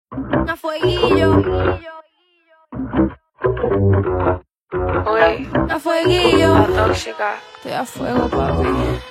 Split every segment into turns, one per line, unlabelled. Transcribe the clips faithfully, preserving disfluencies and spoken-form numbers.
A fueguillo.
Uy,
A fueguillo.
la tóxica.
Estoy a fuego, papi.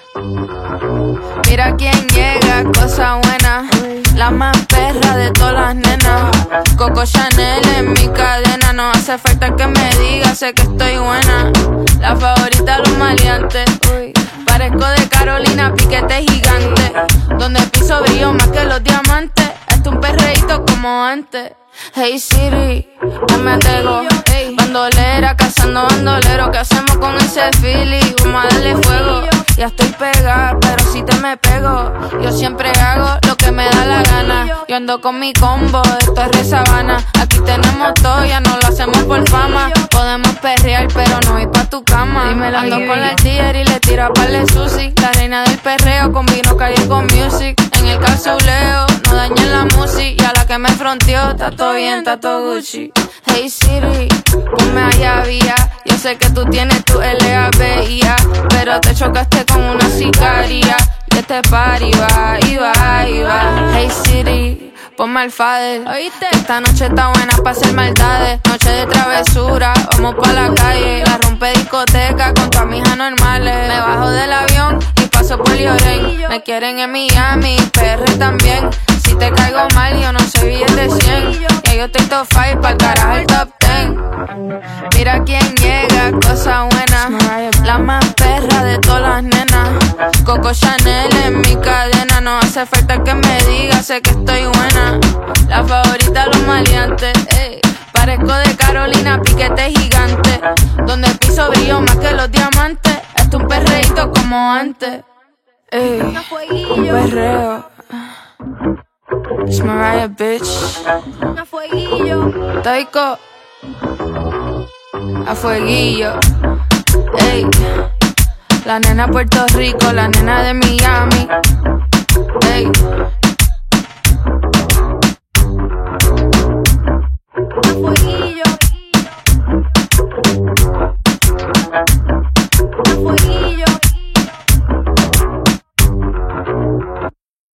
Mira quién llega, cosa buena. La más perra de todas las nenas. Coco Chanel en mi cadena. No hace falta que me diga, sé que estoy buena. La favorita de los maleantes. Parezco de Carolina, piquete gigante. Donde piso brillo más que los diamantes. Esto es un perreíto como antes. Hey Siri, no me atego. Hey, bandolera, cazando bandolero. ¿Qué hacemos con ese feeling? Vamos a darle fuego. Ya estoy pegada, pero si te me pego. Yo siempre hago lo que me da la gana. Yo ando con mi combo, esto es re sabana. Aquí tenemos todo, ya no lo hacemos por fama. Podemos perrear, pero no ir pa' tu cama. Dímelo, ando con la tía y le tira pa'l de sushi. La reina del perreo, con vino calle con music. En el casuleo, no dañen la música. Y a la que me fronteó, está todo bien, está todo Gucci. Hey Siri, ponme allá vía. Yo sé que tú tienes tu L A B I A, pero te chocaste con una sicaria. Y este party va, y va, y va. Hey Siri, ponme al fader. ¿Oíste? Esta noche está buena pa' hacer maldades. Noche de travesura, vamos pa' la calle. La rompe discoteca con tu amigas normales. Me bajo del avión y paso por Lloren. Me quieren en Miami, P R también. Si te caigo mal, yo no soy billete cien. Ya yo estoy top five, pa'l carajo el top ten. Mira quién llega, cosa buena. La más perra de todas las nenas. Coco Chanel en mi cadena. No hace falta que me diga, sé que estoy buena. La favorita de los maleantes. Ey. Parezco de Carolina, piquete gigante. Donde piso brillo más que los diamantes. Esto es un perreíto como antes. Ey. Un perreo. It's Mariah, bitch. A fueguillo. Taiko. A fueguillo. Ey. La nena Puerto Rico, la nena de Miami. Ey.